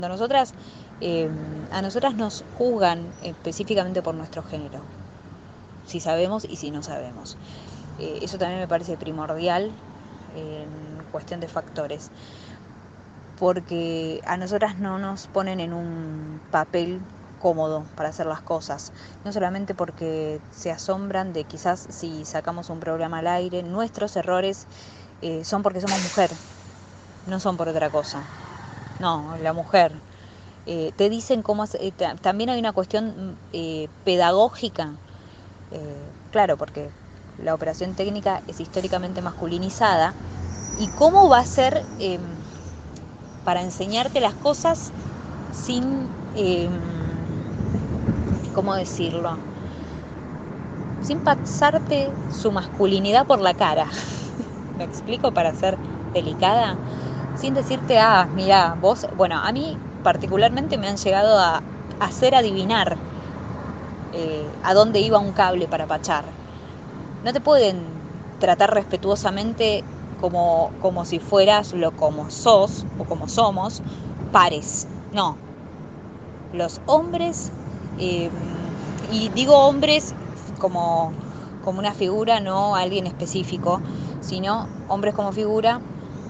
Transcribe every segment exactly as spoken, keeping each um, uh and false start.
Nosotras, eh, a nosotras nos juzgan específicamente por nuestro género, si sabemos y si no sabemos. Eh, eso también me parece primordial en cuestión de factores, porque a nosotras no nos ponen en un papel cómodo para hacer las cosas, no solamente porque se asombran de quizás si sacamos un programa al aire, nuestros errores eh, son porque somos mujer, no son por otra cosa. No, la mujer. Eh, te dicen cómo hace- eh, ta- también hay una cuestión eh, pedagógica, eh, claro, porque la operación técnica es históricamente masculinizada. ¿Y cómo va a ser eh, para enseñarte las cosas sin, eh, ¿cómo decirlo? Sin pasarte su masculinidad por la cara? ¿Me explico para ser delicada? Sin decirte, ah, mira, vos, bueno, a mí particularmente me han llegado a hacer adivinar eh, a dónde iba un cable para pachar. No te pueden tratar respetuosamente como, como si fueras lo como sos o como somos, pares. No, los hombres, eh, y digo hombres como, como una figura, no alguien específico, sino hombres como figura,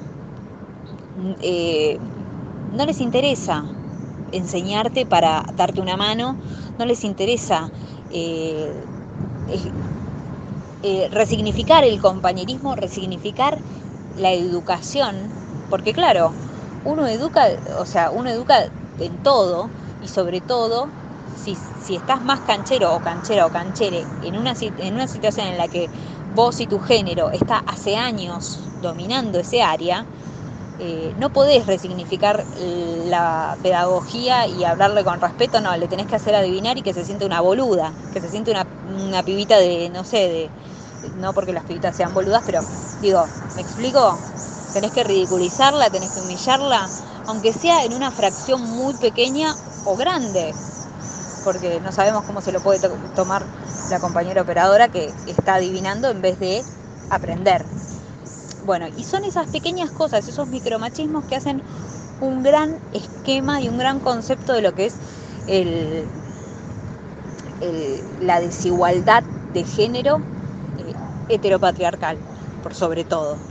eh, no les interesa enseñarte para darte una mano, no les interesa eh, eh, eh, resignificar el compañerismo, resignificar la educación, porque claro, uno educa, o sea, uno educa en todo y sobre todo si, si estás más canchero o canchera o canchere en una, en una situación en la que vos y tu género está hace años dominando ese área, eh, no podés resignificar la pedagogía y hablarle con respeto, no, le tenés que hacer adivinar y que se siente una boluda, que se siente una, una pibita de, no sé, de, no porque las pibitas sean boludas, pero digo, ¿me explico? Tenés que ridiculizarla, tenés que humillarla, aunque sea en una fracción muy pequeña o grande, porque no sabemos cómo se lo puede to- tomar la compañera operadora que está adivinando en vez de aprender. Bueno, y son esas pequeñas cosas, esos micromachismos que hacen un gran esquema y un gran concepto de lo que es el, el- la desigualdad de género eh, heteropatriarcal, por sobre todo.